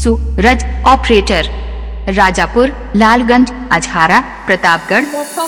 सूरज operator Rajapur Lalganj Ajhara Pratapgarh.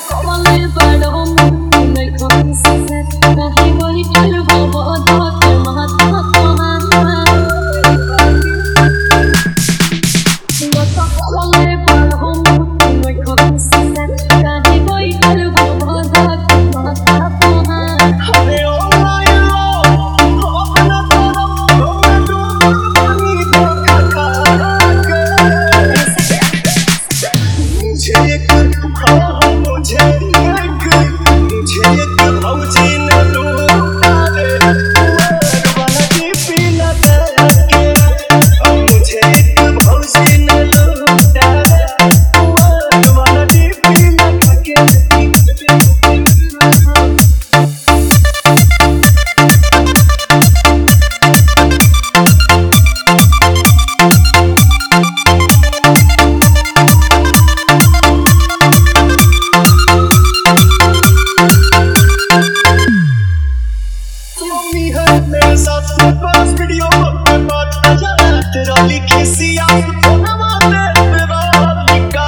मेरे साथ बस video पे बात आ जा तेरा लिखी सिया फोना मारने तेरा लिखा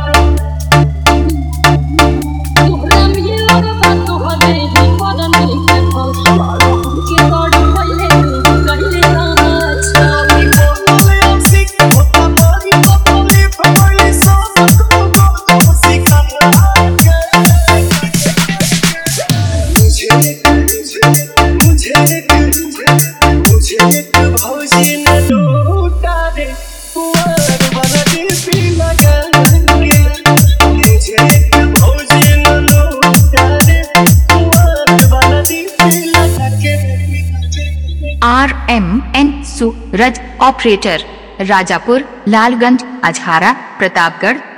तोहरा मिल लगा तोहरे ही पदन लिखे फल मारो के तोड़ पहले कहले ना चाली बोले आशिक होता मारी पतली फैली सब को सिखा मुझे भौजी न लूटा दे पुअर वाला डीपी लगा के मुझे भौजी न लूटा दे पुअर वाला डीपी लगा के। RMN Suraj operator Rajapur Lalganj Ajhara Pratapgarh.